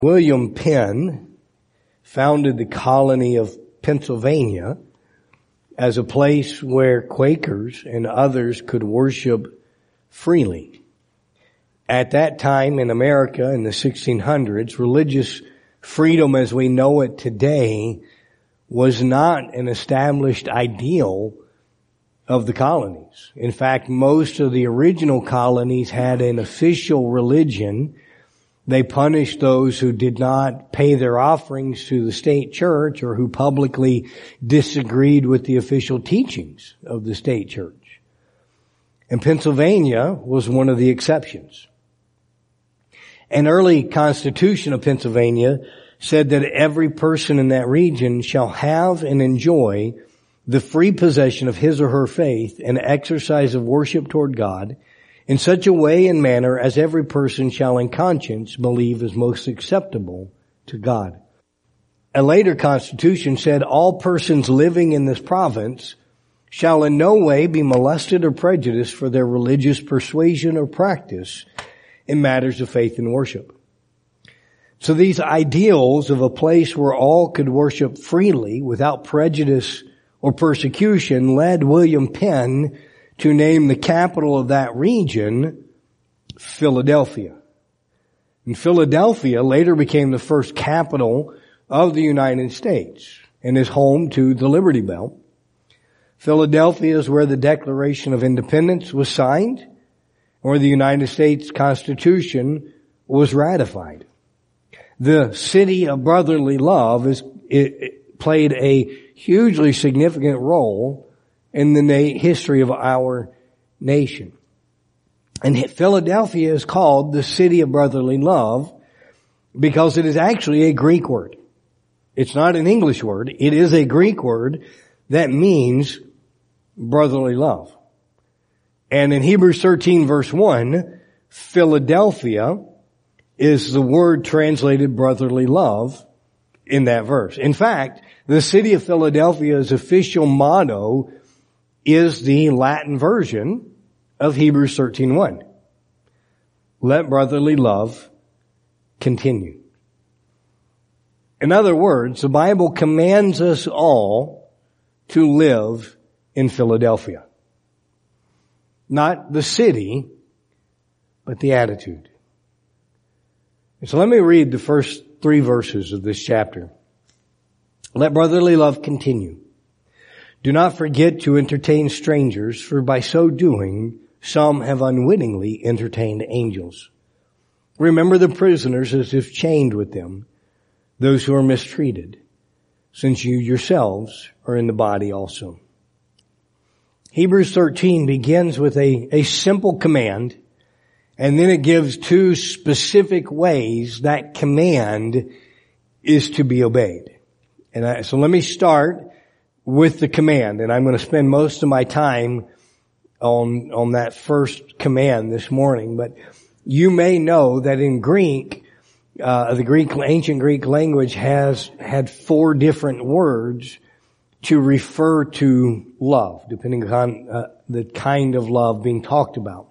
William Penn founded the colony of Pennsylvania as a place where Quakers and others could worship freely. At that time in America in the 1600s, religious freedom as we know it today was not an established ideal of the colonies. In fact, most of the original colonies had an official religion. They punished those who did not pay their offerings to the state church or who publicly disagreed with the official teachings of the state church. And Pennsylvania was one of the exceptions. An early constitution of Pennsylvania said that every person in that region shall have and enjoy the free possession of his or her faith and exercise of worship toward God in such a way and manner as every person shall in conscience believe is most acceptable to God. A later constitution said all persons living in this province shall in no way be molested or prejudiced for their religious persuasion or practice in matters of faith and worship. So these ideals of a place where all could worship freely without prejudice or persecution led William Penn to name the capital of that region Philadelphia. And Philadelphia later became the first capital of the United States and is home to the Liberty Bell. Philadelphia is where the Declaration of Independence was signed, where the United States Constitution was ratified. The city of brotherly love it played a hugely significant role in the history of our nation. And Philadelphia is called the city of brotherly love because it is actually a Greek word. It's not an English word. It is a Greek word that means brotherly love. And in Hebrews 13 verse 1, Philadelphia is the word translated brotherly love in that verse. In fact, the city of Philadelphia's official motto is the Latin version of Hebrews 13:1. Let brotherly love continue. In other words, the Bible commands us all to live in Philadelphia. Not the city, but the attitude. And so let me read the first 3 verses of this chapter. Let brotherly love continue. Do not forget to entertain strangers, for by so doing, some have unwittingly entertained angels. Remember the prisoners as if chained with them, those who are mistreated, since you yourselves are in the body also. Hebrews 13 begins with a simple command, and then it gives 2 specific ways that command is to be obeyed. And so let me start with the command, and I'm going to spend most of my time on that first command this morning. But you may know that in Greek, the ancient Greek language has had 4 different words to refer to love, depending on the kind of love being talked about.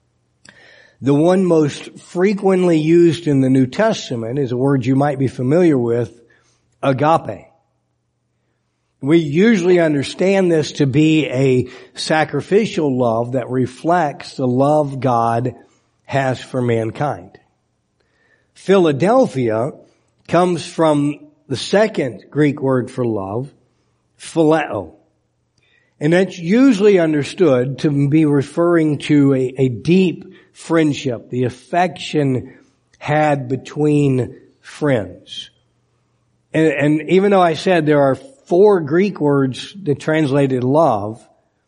The one most frequently used in the New Testament is a word you might be familiar with, agape. We usually understand this to be a sacrificial love that reflects the love God has for mankind. Philadelphia comes from the second Greek word for love, phileo. And that's usually understood to be referring to a deep friendship, the affection had between friends. And even though I said there are 4 Greek words that translated love,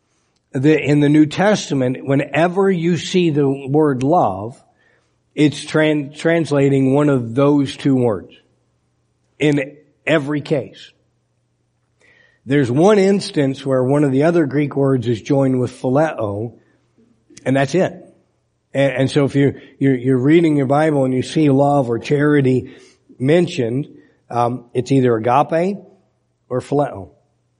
in the New Testament, whenever you see the word love, it's translating one of those 2 words. In every case. There's one instance where one of the other Greek words is joined with phileo, and that's it. And so if you're reading your Bible and you see love or charity mentioned, it's either agape or phileo.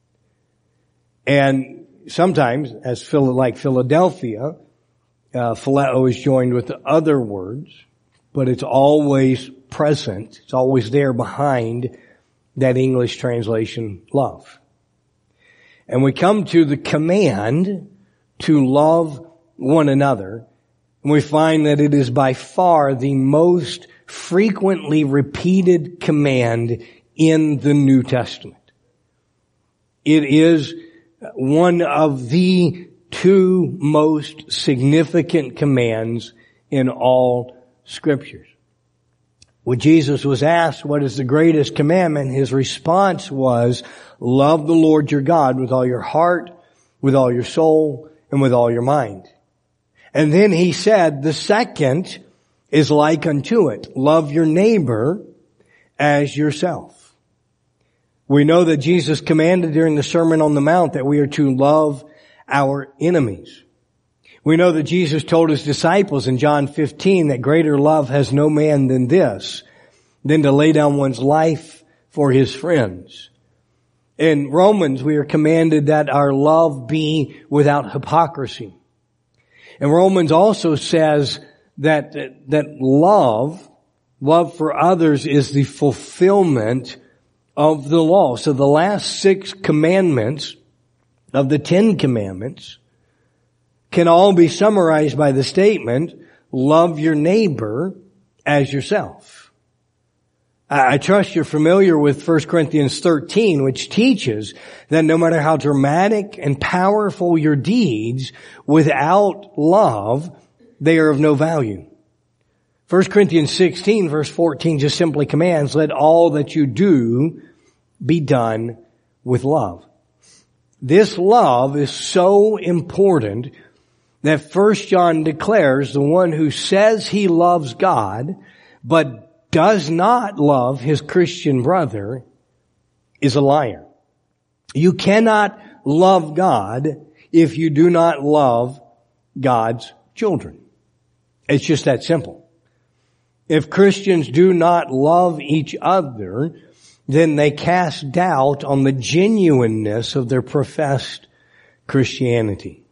And sometimes, like Philadelphia, phileo is joined with the other words, but it's always present. It's always there behind that English translation, love. And we come to the command to love one another, and we find that it is by far the most frequently repeated command in the New Testament. It is one of the two most significant commands in all Scriptures. When Jesus was asked what is the greatest commandment, his response was, love the Lord your God with all your heart, with all your soul, and with all your mind. And then he said, the second is like unto it, love your neighbor as yourself. We know that Jesus commanded during the Sermon on the Mount that we are to love our enemies. We know that Jesus told his disciples in John 15 that greater love has no man than this, than to lay down one's life for his friends. In Romans, we are commanded that our love be without hypocrisy. And Romans also says that love for others is the fulfillment of the law. So the last 6 commandments of the 10 commandments can all be summarized by the statement, love your neighbor as yourself. I trust you're familiar with 1 Corinthians 13, which teaches that no matter how dramatic and powerful your deeds, without love, they are of no value. 1 Corinthians 16, verse 14 just simply commands, let all that you do be done with love. This love is so important that 1 John declares the one who says he loves God but does not love his Christian brother is a liar. You cannot love God if you do not love God's children. It's just that simple. If Christians do not love each other, then they cast doubt on the genuineness of their professed Christianity.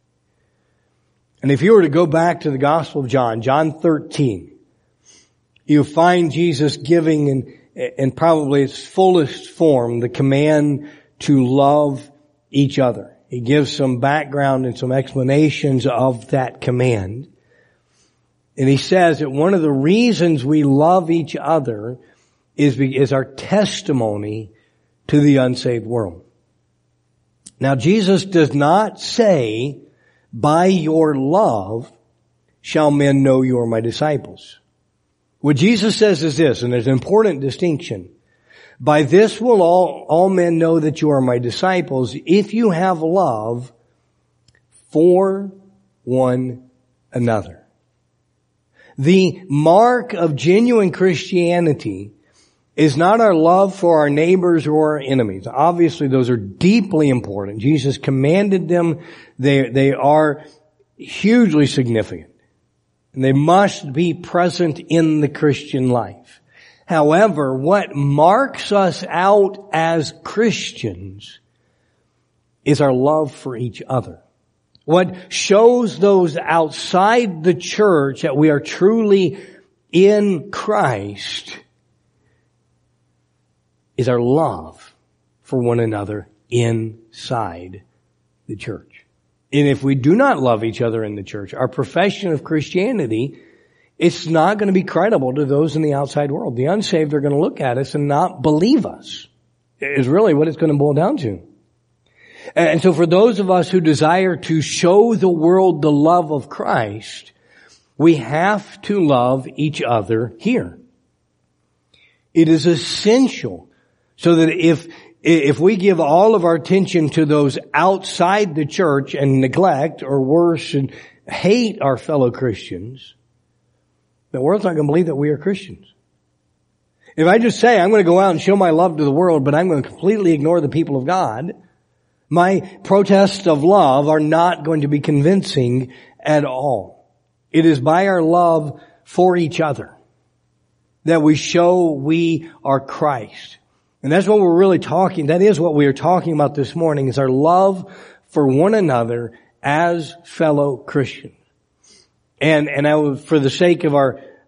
And if you were to go back to the Gospel of John, John 13, you find Jesus giving in probably its fullest form the command to love each other. He gives some background and some explanations of that command. And he says that one of the reasons we love each other is our testimony to the unsaved world. Now, Jesus does not say, by your love shall men know you are my disciples. What Jesus says is this, and there's an important distinction. By this will all men know that you are my disciples, if you have love for one another. The mark of genuine Christianity is not our love for our neighbors or our enemies. Obviously, those are deeply important. Jesus commanded them. They are hugely significant. And they must be present in the Christian life. However, what marks us out as Christians is our love for each other. What shows those outside the church that we are truly in Christ is our love for one another inside the church. And if we do not love each other in the church, our profession of Christianity, it's not going to be credible to those in the outside world. The unsaved are going to look at us and not believe us, is really what it's going to boil down to. And so for those of us who desire to show the world the love of Christ, we have to love each other here. It is essential so that if we give all of our attention to those outside the church and neglect, or worse, and hate our fellow Christians, the world's not going to believe that we are Christians. If I just say I'm going to go out and show my love to the world, but I'm going to completely ignore the people of God, my protests of love are not going to be convincing at all. It is by our love for each other that we show we are Christ. And that's what we're really that is what we are talking about this morning, is our love for one another as fellow Christians. And I would, for the sake of our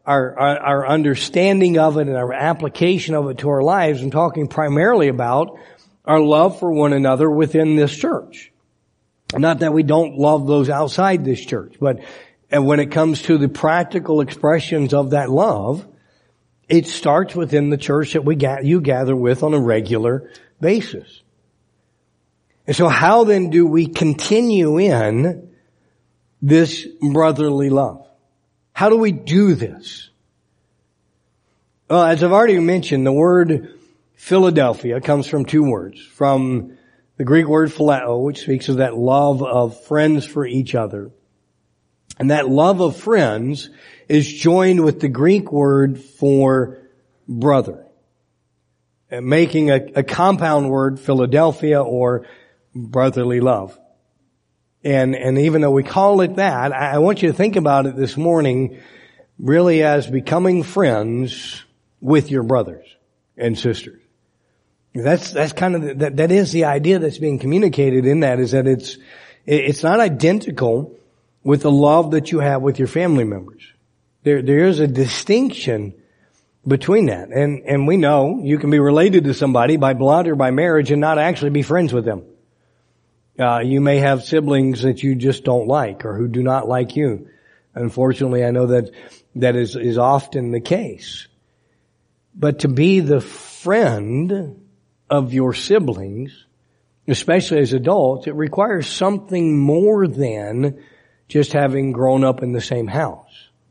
our understanding of it and our application of it to our lives. I'm talking primarily about our love for one another within this church. Not that we don't love those outside this church, but when it comes to the practical expressions of that love, it starts within the church that you gather with on a regular basis. And so how then do we continue in this brotherly love? How do we do this? Well, as I've already mentioned, the word Philadelphia comes from two words. From the Greek word phileo, which speaks of that love of friends for each other. And that love of friends is joined with the Greek word for brother, making a compound word, Philadelphia, or brotherly love. And even though we call it that, I want you to think about it this morning really as becoming friends with your brothers and sisters. That's kind of, that is the idea that's being communicated in that, is that it's not identical with the love that you have with your family members. There is a distinction between that. And we know you can be related to somebody by blood or by marriage and not actually be friends with them. You may have siblings that you just don't like or who do not like you. Unfortunately, I know that is often the case. But to be the friend of your siblings, especially as adults, it requires something more than just having grown up in the same house.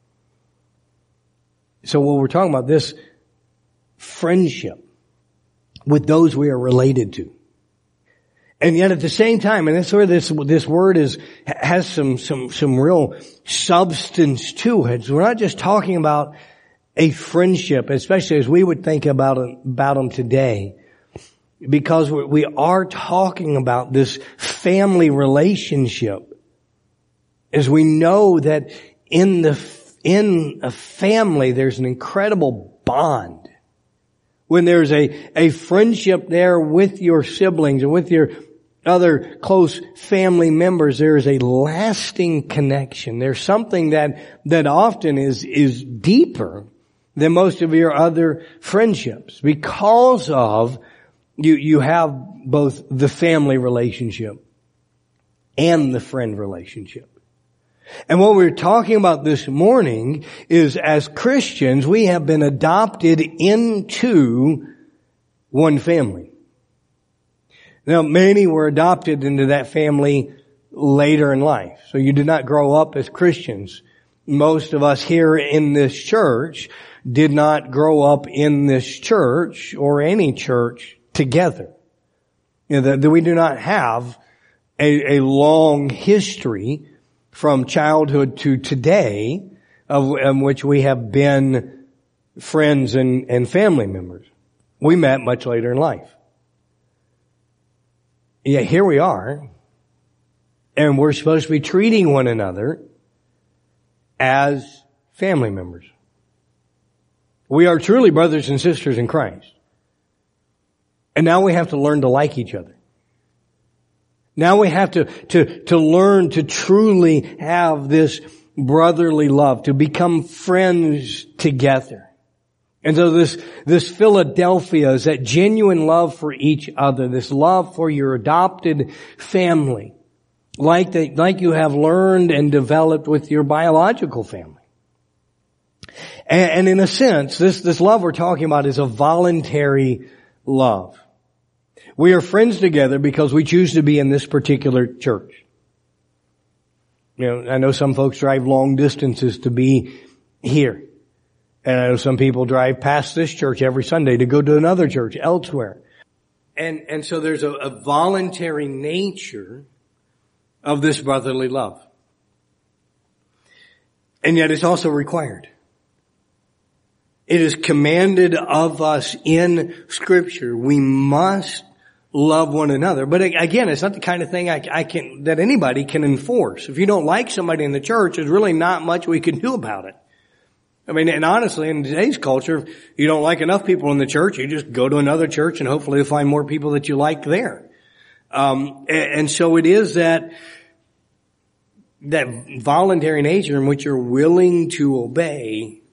So what we're talking about, this friendship with those we are related to. And yet at the same time, and that's where this word has some real substance to it. So we're not just talking about a friendship, especially as we would think about them today, because we are talking about this family relationship. As we know that in a family, there's an incredible bond. When there's a friendship there with your siblings and with your other close family members, there is a lasting connection. There's something that often is deeper than most of your other friendships, because of you have both the family relationship and the friend relationship. And what we're talking about this morning is, as Christians, we have been adopted into one family. Now, many were adopted into that family later in life. So you did not grow up as Christians. Most of us here in this church did not grow up in this church or any church together. You know, that we do not have a long history from childhood to today of which we have been friends and family members. We met much later in life. Yet here we are, and we're supposed to be treating one another as family members. We are truly brothers and sisters in Christ. And now we have to learn to like each other. Now we have to learn to truly have this brotherly love, to become friends together. And so this Philadelphia is that genuine love for each other, this love for your adopted family, like you have learned and developed with your biological family. And in a sense, this love we're talking about is a voluntary love. We are friends together because we choose to be in this particular church. You know, I know some folks drive long distances to be here. And I know some people drive past this church every Sunday to go to another church elsewhere. And so there's a voluntary nature of this brotherly love. And yet it's also required. It is commanded of us in Scripture. We must love one another. But again, it's not the kind of thing that anybody can enforce. If you don't like somebody in the church, there's really not much we can do about it. I mean, and honestly, in today's culture, if you don't like enough people in the church, you just go to another church and hopefully you'll find more people that you like there. And so it is that voluntary nature in which you're willing to obey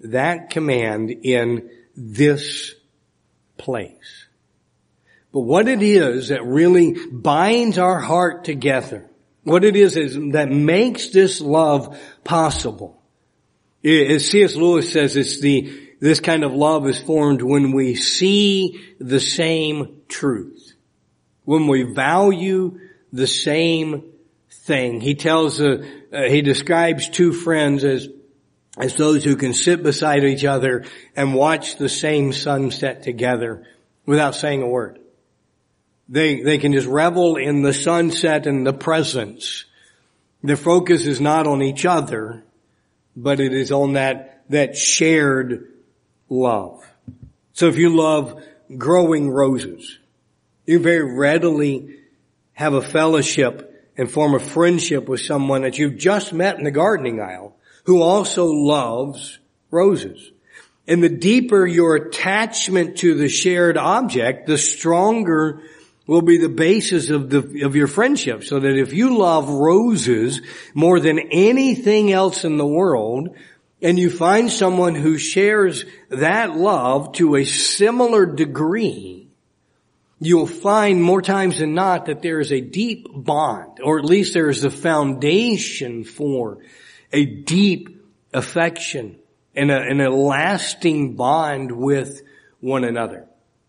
that command in this place. But what it is that really binds our heart together, what it is that makes this love possible, as C.S. Lewis says, this kind of love is formed when we see the same truth, when we value the same thing. He describes two friends as those who can sit beside each other and watch the same sunset together without saying a word. They can just revel in the sunset and the presence. Their focus is not on each other, but it is on that shared love. So if you love growing roses, you very readily have a fellowship and form a friendship with someone that you've just met in the gardening aisle who also loves roses. And the deeper your attachment to the shared object, the stronger will be the basis of your friendship. So that if you love roses more than anything else in the world, and you find someone who shares that love to a similar degree, you'll find more times than not that there is a deep bond, or at least there is the foundation for a deep affection and a lasting bond with one another.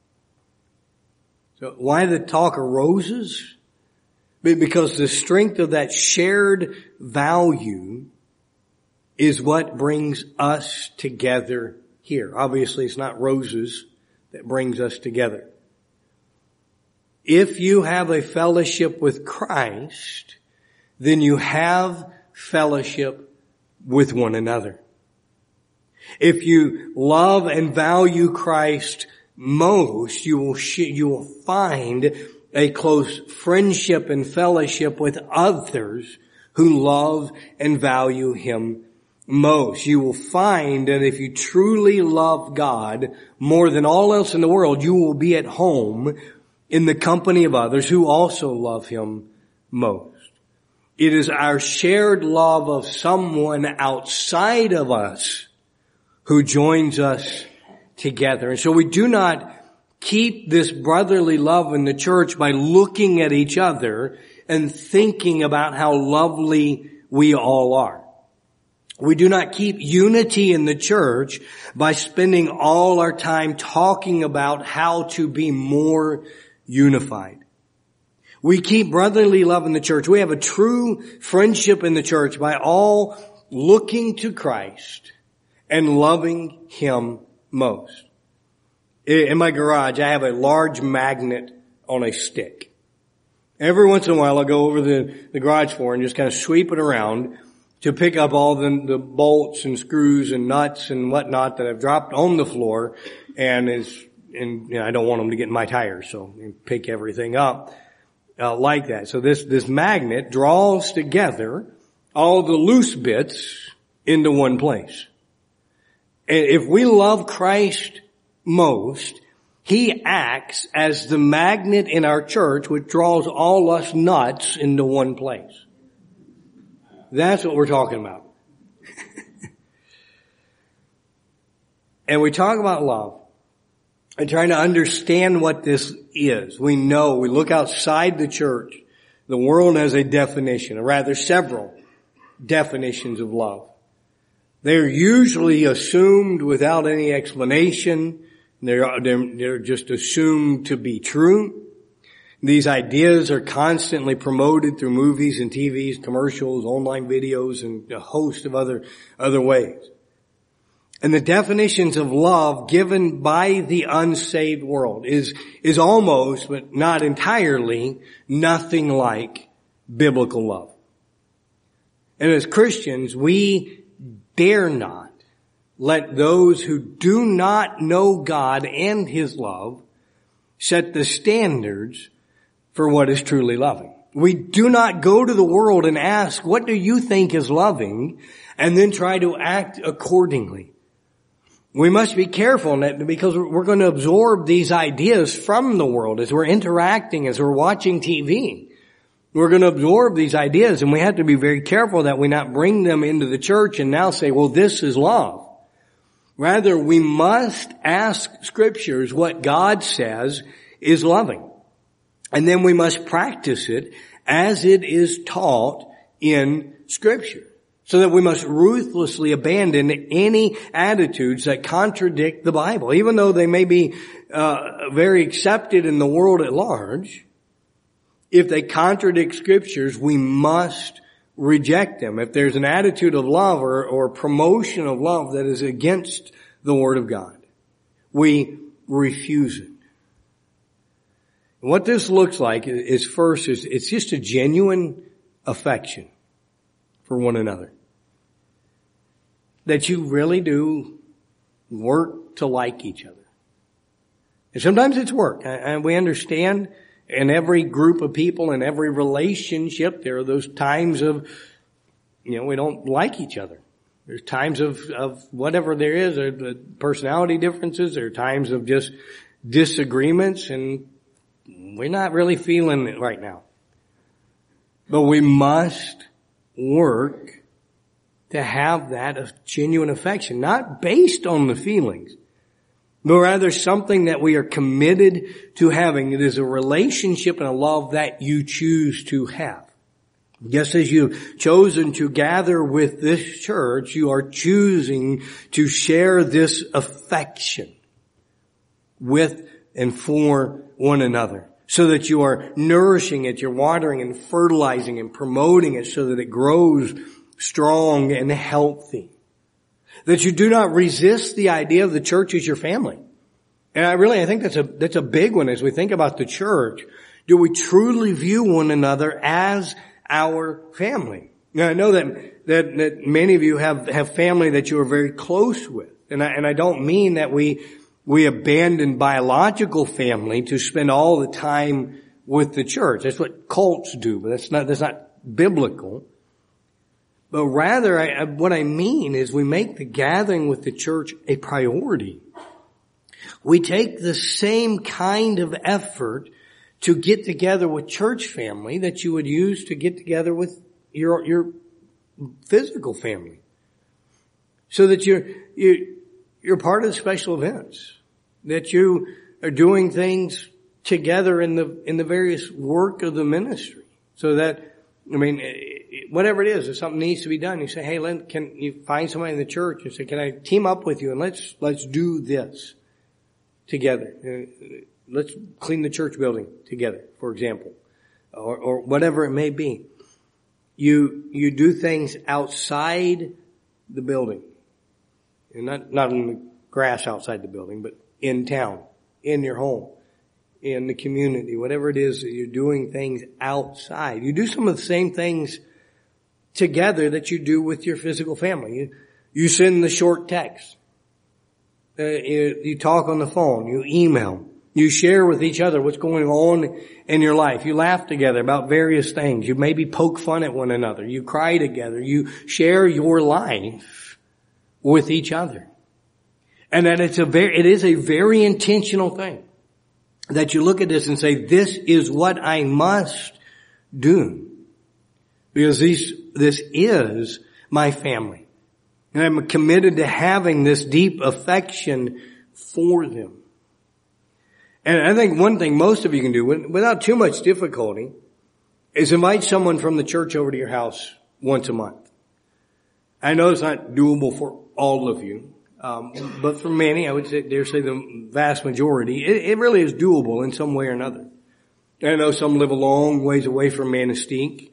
So why the talk of roses? Because the strength of that shared value is what brings us together here. Obviously, it's not roses that brings us together. If you have a fellowship with Christ, then you have fellowship with one another. If you love and value Christ most, you will find a close friendship and fellowship with others who love and value Him most. You will find that if you truly love God more than all else in the world, you will be at home in the company of others who also love Him most. It is our shared love of someone outside of us who joins us together. And so we do not keep this brotherly love in the church by looking at each other and thinking about how lovely we all are. We do not keep unity in the church by spending all our time talking about how to be more unified. We keep brotherly love in the church. We have a true friendship in the church by all looking to Christ and loving Him most. In my garage, I have a large magnet on a stick. Every once in a while, I'll go over the garage floor and just kind of sweep it around to pick up all the bolts and screws and nuts and whatnot that I've dropped on the floor, and I don't want them to get in my tires, so I pick everything up like that. So this magnet draws together all the loose bits into one place. And if we love Christ most, He acts as the magnet in our church which draws all us nuts into one place. That's what we're talking about. And we talk about love and trying to understand what this is. We look outside the church. The world has a definition, or rather several definitions of love. They're usually assumed without any explanation. They're just assumed to be true. These ideas are constantly promoted through movies and TVs, commercials, online videos, and a host of other ways. And the definitions of love given by the unsaved world is almost, but not entirely, nothing like biblical love. And as Christians, we dare not let those who do not know God and His love set the standards for what is truly loving. We do not go to the world and ask, what do you think is loving? And then try to act accordingly. We must be careful because we're going to absorb these ideas from the world as we're interacting, as we're watching TV. We're going to absorb these ideas, and we have to be very careful that we not bring them into the church and now say, well, this is love. Rather, we must ask Scriptures what God says is loving. And then we must practice it as it is taught in Scripture. So that we must ruthlessly abandon any attitudes that contradict the Bible. Even though they may be very accepted in the world at large, if they contradict Scriptures, we must reject them. If there's an attitude of love or promotion of love that is against the Word of God, we refuse it. And what this looks like is first, it's just a genuine affection for one another. That you really do work to like each other. And sometimes it's work. And we understand in every group of people, in every relationship, there are those times of, we don't like each other. There's times of whatever there is, or the personality differences, there are times of just disagreements, and we're not really feeling it right now. But we must work to have that genuine affection, not based on the feelings, but rather something that we are committed to having. It is a relationship and a love that you choose to have. Just as you've chosen to gather with this church, you are choosing to share this affection with and for one another, so that you are nourishing it, you're watering and fertilizing and promoting it so that it grows strong and healthy. That you do not resist the idea of the church as your family. And I think that's a big one as we think about the church. Do we truly view one another as our family? Now, I know that many of you have family that you are very close with. And I don't mean that we abandon biological family to spend all the time with the church. That's what cults do, but that's not biblical. But rather, what I mean is we make the gathering with the church a priority. We take the same kind of effort to get together with church family that you would use to get together with your physical family. So that you're part of the special events. That you are doing things together in the various work of the ministry. So that, whatever it is, if something needs to be done, you say, hey, Lynn, can you find somebody in the church and say, can I team up with you and let's do this together. Let's clean the church building together, for example, or whatever it may be. You do things outside the building, and not in the grass outside the building, but in town, in your home, in the community, whatever it is that you're doing things outside. You do some of the same things together that you do with your physical family. You send the short text. You talk on the phone. You email. You share with each other what's going on in your life. You laugh together about various things. You maybe poke fun at one another. You cry together. You share your life with each other. And that it is a very intentional thing. That you look at this and say, this is what I must do. Because this is my family. And I'm committed to having this deep affection for them. And I think one thing most of you can do without too much difficulty is invite someone from the church over to your house once a month. I know it's not doable for all of you, but for many, I would dare say the vast majority, it really is doable in some way or another. I know some live a long ways away from Manistee,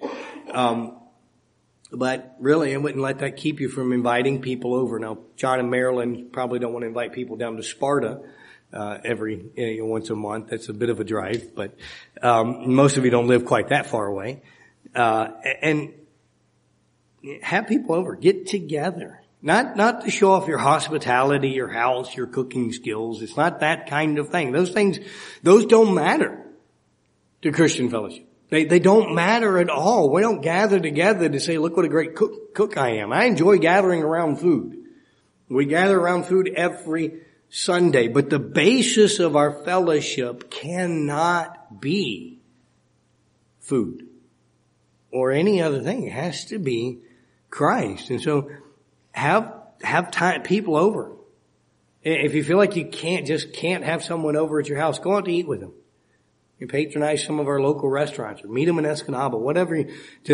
but really I wouldn't let that keep you from inviting people over. Now, John and Marilyn probably don't want to invite people down to Sparta once a month. That's a bit of a drive, but most of you don't live quite that far away. And have people over. Get together. Not to show off your hospitality, your house, your cooking skills. It's not that kind of thing. Those don't matter to Christian fellowship. They don't matter at all. We don't gather together to say, look what a great cook I am. I enjoy gathering around food. We gather around food every Sunday, but the basis of our fellowship cannot be food or any other thing. It has to be Christ. And so have time, people over If you feel like you can't have someone over at your house, go out to eat with them. You patronize some of our local restaurants or meet them in Escanaba, whatever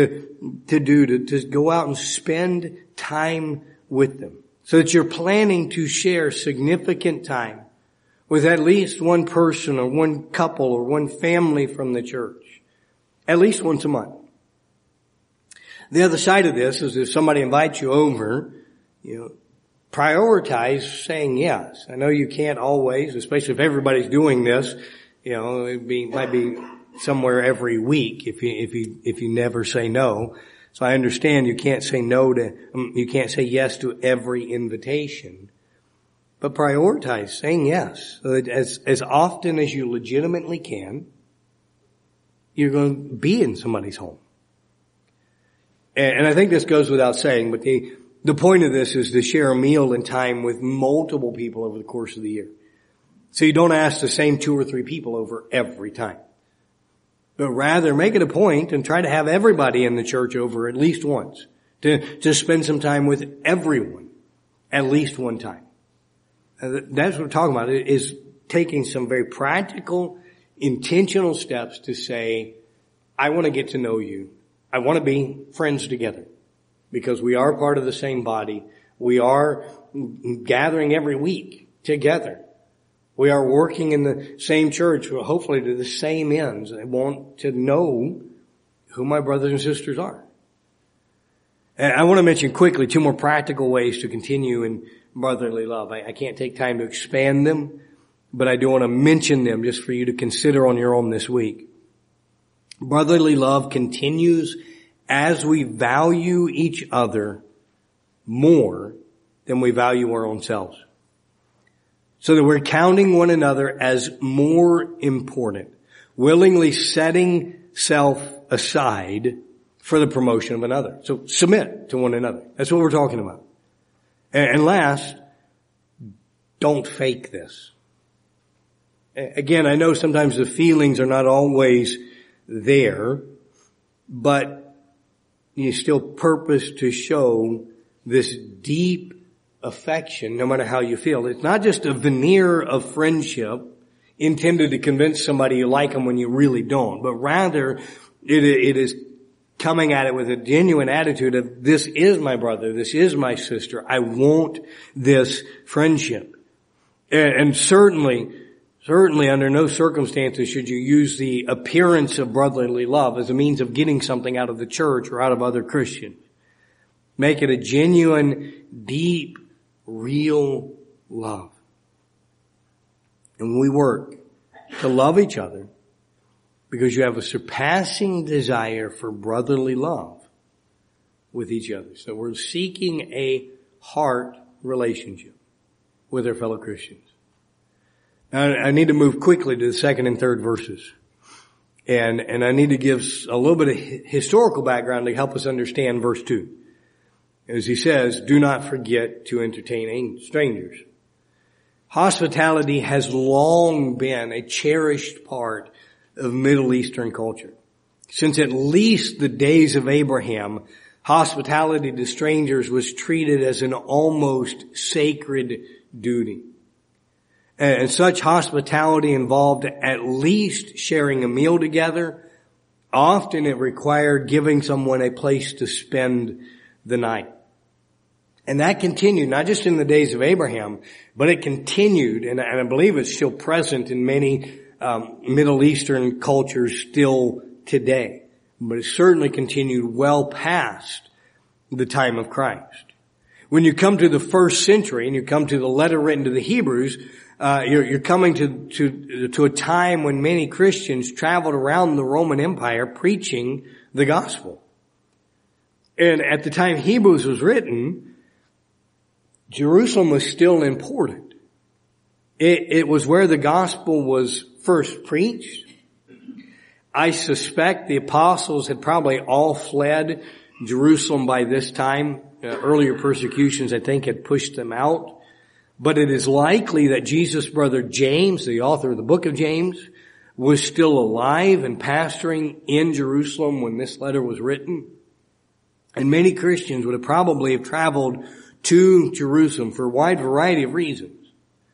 to go out and spend time with them so that you're planning to share significant time with at least one person or one couple or one family from the church, at least once a month. The other side of this is if somebody invites you over, prioritize saying yes. I know you can't always, especially if everybody's doing this, it might be somewhere every week if you never say no. So I understand you can't say yes to every invitation. But prioritize saying yes. So that as often as you legitimately can, you're going to be in somebody's home. And I think this goes without saying, but the point of this is to share a meal and time with multiple people over the course of the year. So you don't ask the same 2 or 3 people over every time. But rather make it a point and try to have everybody in the church over at least once. To spend some time with everyone at least one time. That's what we're talking about, is taking some very practical, intentional steps to say, I want to get to know you. I want to be friends together. Because we are part of the same body. We are gathering every week together. We are working in the same church, hopefully to the same ends. I want to know who my brothers and sisters are. And I want to mention quickly 2 more practical ways to continue in brotherly love. I can't take time to expand them, but I do want to mention them just for you to consider on your own this week. Brotherly love continues as we value each other more than we value our own selves. So that we're counting one another as more important, willingly setting self aside for the promotion of another. So submit to one another. That's what we're talking about. And last, don't fake this. Again, I know sometimes the feelings are not always there, but you still purpose to show this deep affection no matter how you feel. It's not just a veneer of friendship intended to convince somebody you like them when you really don't, but rather it is coming at it with a genuine attitude of, this is my brother, this is my sister, I want this friendship. And certainly under no circumstances should you use the appearance of brotherly love as a means of getting something out of the church or out of other Christians. Make it a genuine, deep, real love. And we work to love each other because you have a surpassing desire for brotherly love with each other. So we're seeking a heart relationship with our fellow Christians. Now, I need to move quickly to the 2nd and 3rd verses. And I need to give a little bit of historical background to help us understand verse 2. As he says, do not forget to entertain strangers. Hospitality has long been a cherished part of Middle Eastern culture. Since at least the days of Abraham, hospitality to strangers was treated as an almost sacred duty. And such hospitality involved at least sharing a meal together. Often it required giving someone a place to spend the night. And that continued, not just in the days of Abraham, but it continued, and I believe it's still present in many Middle Eastern cultures still today. But it certainly continued well past the time of Christ. When you come to the 1st century and you come to the letter written to the Hebrews, you're coming to a time when many Christians traveled around the Roman Empire preaching the gospel. And at the time Hebrews was written, Jerusalem was still important. It was where the gospel was first preached. I suspect the apostles had probably all fled Jerusalem by this time. Earlier persecutions, I think, had pushed them out. But it is likely that Jesus' brother James, the author of the book of James, was still alive and pastoring in Jerusalem when this letter was written. And many Christians would have probably traveled to Jerusalem for a wide variety of reasons.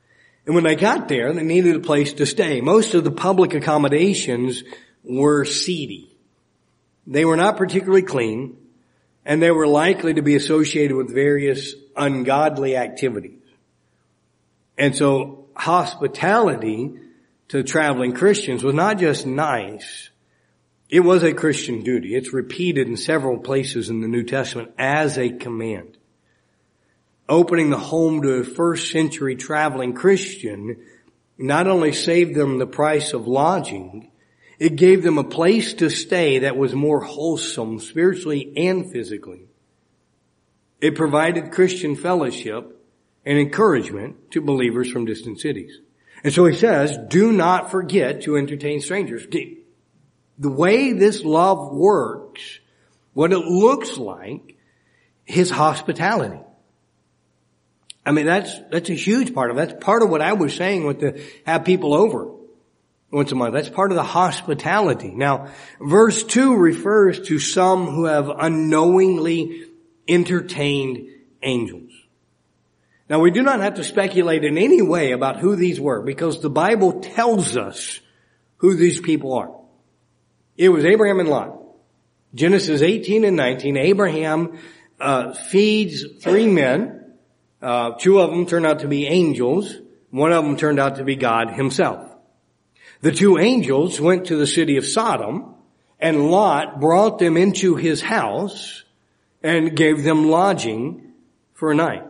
And when they got there, they needed a place to stay. Most of the public accommodations were seedy. They were not particularly clean, and they were likely to be associated with various ungodly activities. And so hospitality to traveling Christians was not just nice. It was a Christian duty. It's repeated in several places in the New Testament as a command. Opening the home to a first century traveling Christian not only saved them the price of lodging, it gave them a place to stay that was more wholesome spiritually and physically. It provided Christian fellowship and encouragement to believers from distant cities. And so he says, do not forget to entertain strangers. The way this love works, what it looks like, is hospitality. I mean, that's a huge part of it. That's part of what I was saying with the have people over once a month. That's part of the hospitality. Now, verse 2 refers to some who have unknowingly entertained angels. Now, we do not have to speculate in any way about who these were, because the Bible tells us who these people are. It was Abraham and Lot. Genesis 18 and 19, Abraham feeds 3 men. 2 of them turned out to be angels. 1 of them turned out to be God himself. The 2 angels went to the city of Sodom, and Lot brought them into his house and gave them lodging for a night.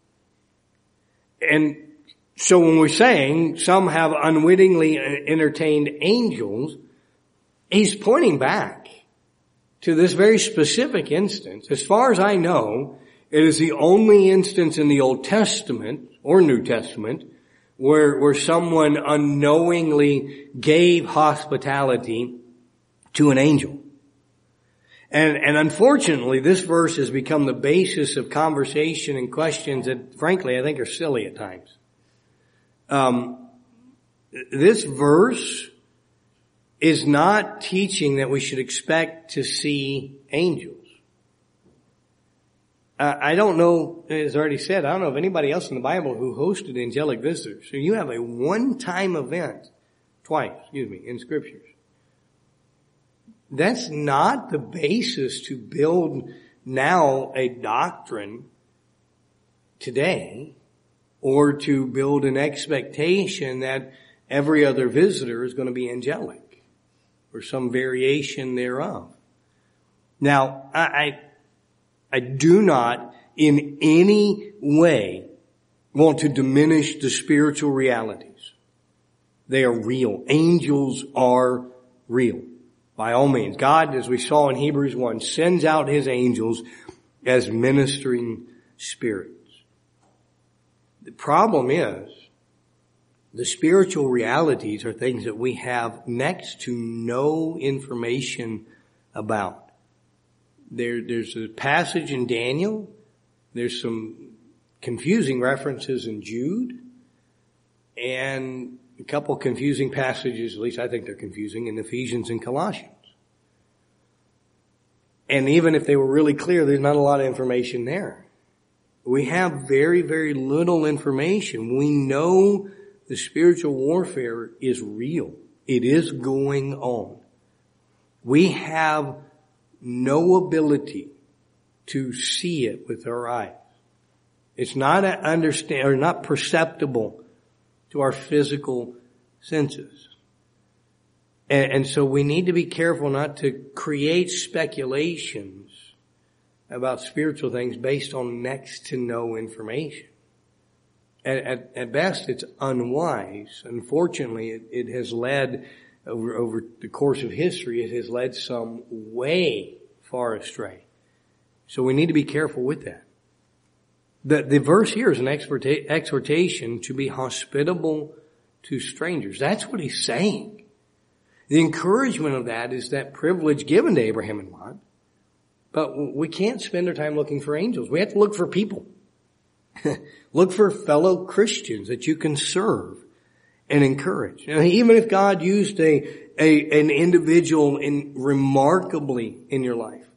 And so when we're saying some have unwittingly entertained angels, he's pointing back to this very specific instance. As far as I know, it is the only instance in the Old Testament or New Testament where someone unknowingly gave hospitality to an angel. And unfortunately, this verse has become the basis of conversation and questions that, frankly, I think are silly at times. This verse is not teaching that we should expect to see angels. I don't know, as already said, I don't know of anybody else in the Bible who hosted angelic visitors. So you have a one-time event, in Scriptures. That's not the basis to build now a doctrine today, or to build an expectation that every other visitor is going to be angelic, or some variation thereof. Now, I do not in any way want to diminish the spiritual realities. They are real. Angels are real. By all means. God, as we saw in Hebrews 1, sends out his angels as ministering spirits. The problem is, the spiritual realities are things that we have next to no information about. There's a passage in Daniel. There's some confusing references in Jude. And a couple confusing passages, at least I think they're confusing, in Ephesians and Colossians. And even if they were really clear, there's not a lot of information there. We have very, very little information. We know the spiritual warfare is real. It is going on. We have no ability to see it with our eyes. It's not not perceptible to our physical senses. And so we need to be careful not to create speculations about spiritual things based on next to no information. At best, it's unwise. Unfortunately, it has led, over the course of history, it has led some way far astray. So we need to be careful with that. The verse here is an exhortation to be hospitable to strangers. That's what he's saying. The encouragement of that is that privilege given to Abraham and Lot. But we can't spend our time looking for angels. We have to look for people. Look for fellow Christians that you can serve and encourage. And even if God used an individual remarkably in your life,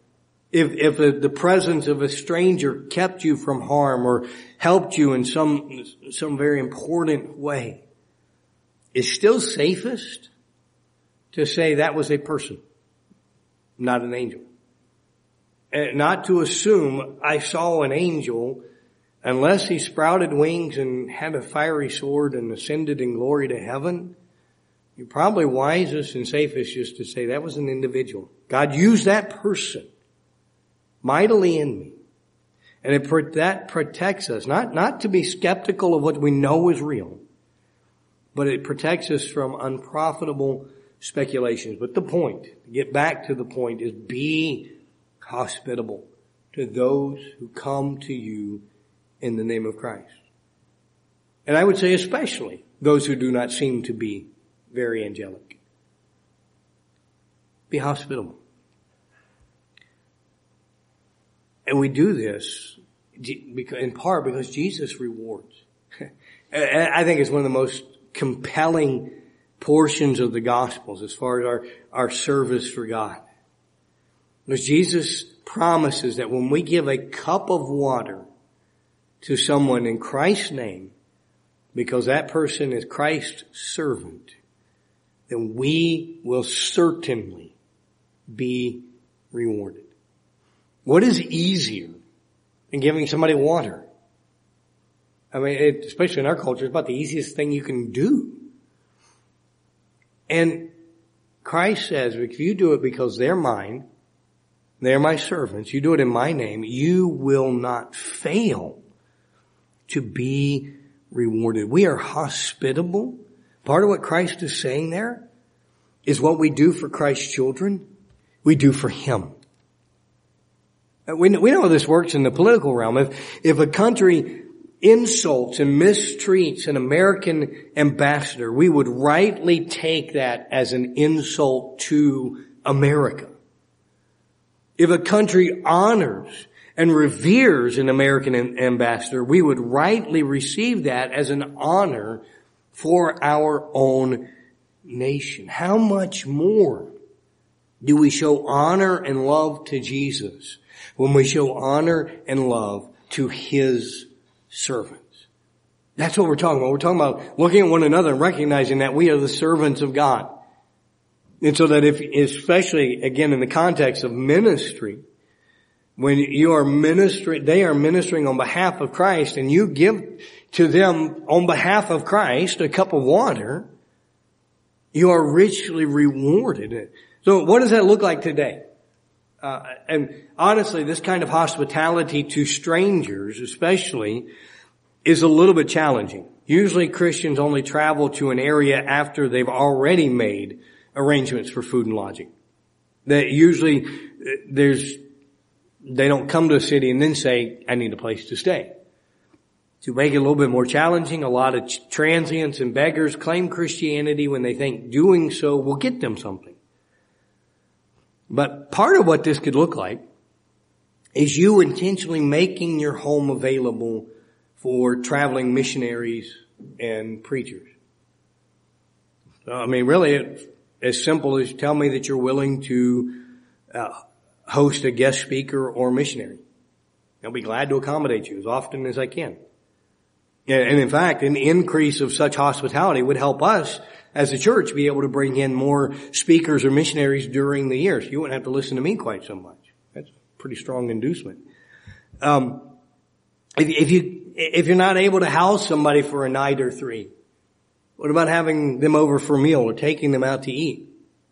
If the presence of a stranger kept you from harm or helped you in some very important way, it's still safest to say that was a person, not an angel. And not to assume I saw an angel unless he sprouted wings and had a fiery sword and ascended in glory to heaven. You're probably wisest and safest just to say that was an individual. God used that person mightily in me. And that protects us, not to be skeptical of what we know is real, but it protects us from unprofitable speculations. But the point, to get back to the point, is be hospitable to those who come to you in the name of Christ. And I would say especially those who do not seem to be very angelic. Be hospitable. And we do this in part because Jesus rewards. I think it's one of the most compelling portions of the Gospels as far as our service for God. Because Jesus promises that when we give a cup of water to someone in Christ's name, because that person is Christ's servant, then we will certainly be rewarded. What is easier than giving somebody water? I mean, especially in our culture, it's about the easiest thing you can do. And Christ says, if you do it because they're mine, they're my servants, you do it in my name, you will not fail to be rewarded. We are hospitable. Part of what Christ is saying there is what we do for Christ's children, we do for Him. We know how this works in the political realm. If a country insults and mistreats an American ambassador, we would rightly take that as an insult to America. If a country honors and reveres an American ambassador, we would rightly receive that as an honor for our own nation. How much more do we show honor and love to Jesus when we show honor and love to His servants? That's what we're talking about. We're talking about looking at one another and recognizing that we are the servants of God. And so that especially again in the context of ministry, when you are ministering, they are ministering on behalf of Christ, and you give to them on behalf of Christ a cup of water, you are richly rewarded. So what does that look like today? And honestly, this kind of hospitality to strangers, especially, is a little bit challenging. Usually Christians only travel to an area after they've already made arrangements for food and lodging. That usually they don't come to a city and then say, I need a place to stay. To make it a little bit more challenging, a lot of transients and beggars claim Christianity when they think doing so will get them something. But part of what this could look like is you intentionally making your home available for traveling missionaries and preachers. So, I mean, really, it's as simple as tell me that you're willing to host a guest speaker or missionary. I'll be glad to accommodate you as often as I can. And in fact, an increase of such hospitality would help us as a church be able to bring in more speakers or missionaries during the year. So you wouldn't have to listen to me quite so much. That's a pretty strong inducement. If you're not able to house somebody for a night or three, what about having them over for a meal or taking them out to eat?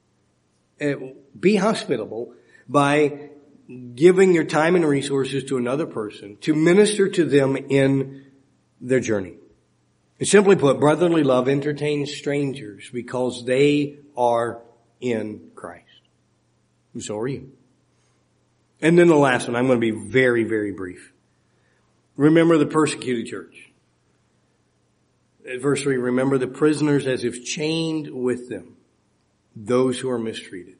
Be hospitable by giving your time and resources to another person to minister to them in their journey. And simply put, brotherly love entertains strangers because they are in Christ. And so are you. And then the last one, I'm going to be very, very brief. Remember the persecuted church. At verse 3, remember the prisoners as if chained with them, those who are mistreated.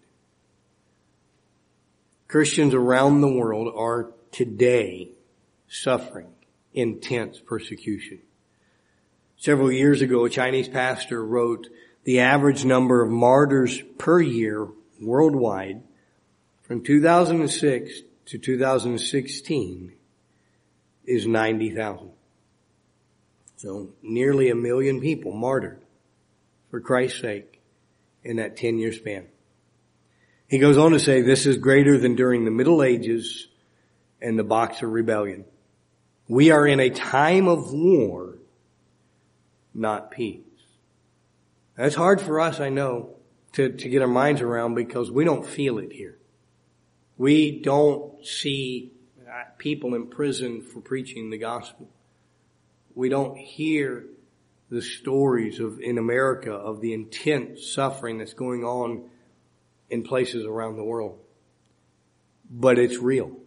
Christians around the world are today suffering intense persecution. Several years ago, a Chinese pastor wrote the average number of martyrs per year worldwide from 2006 to 2016 is 90,000. So nearly 1 million people martyred for Christ's sake in that 10-year span. He goes on to say this is greater than during the Middle Ages and the Boxer Rebellion. We are in a time of war, not peace. That's hard for us, I know, to get our minds around because we don't feel it here. We don't see people in prison for preaching the gospel. We don't hear the stories in America of the intense suffering that's going on in places around the world. But it's real.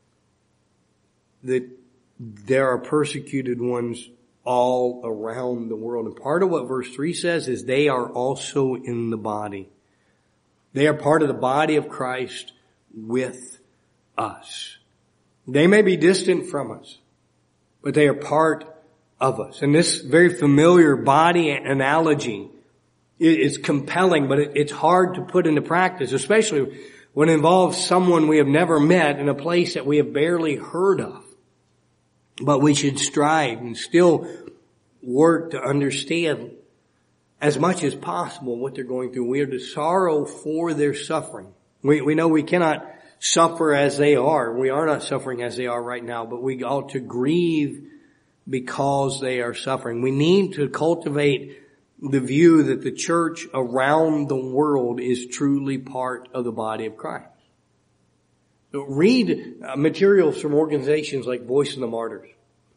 That there are persecuted ones all around the world. And part of what verse 3 says is they are also in the body. They are part of the body of Christ with us. They may be distant from us, but they are part of us. And this very familiar body analogy is compelling, but it's hard to put into practice, especially when it involves someone we have never met in a place that we have barely heard of. But we should strive and still work to understand as much as possible what they're going through. We are to sorrow for their suffering. We know we cannot suffer as they are. We are not suffering as they are right now, but we ought to grieve because they are suffering. We need to cultivate the view that the church around the world is truly part of the body of Christ. So read materials from organizations like Voice of the Martyrs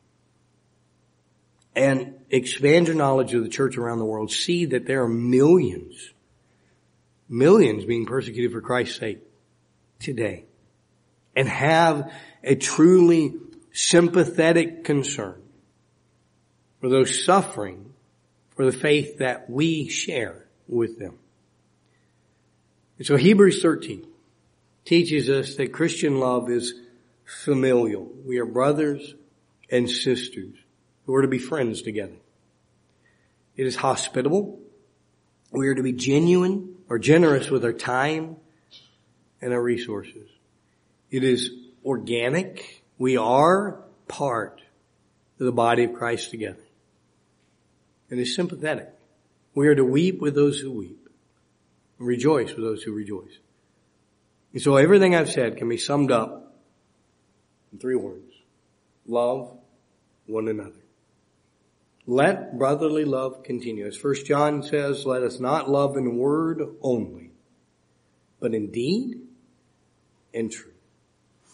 and expand your knowledge of the church around the world. See that there are millions being persecuted for Christ's sake today, and have a truly sympathetic concern for those suffering for the faith that we share with them. And so Hebrews 13 teaches us that Christian love is familial. We are brothers and sisters who are to be friends together. It is hospitable. We are to be genuine or generous with our time and our resources. It is organic. We are part of the body of Christ together. And it's sympathetic. We are to weep with those who weep and rejoice with those who rejoice. And so everything I've said can be summed up in 3 words. Love one another. Let brotherly love continue. As 1 John says, let us not love in word only, but in deed and truth.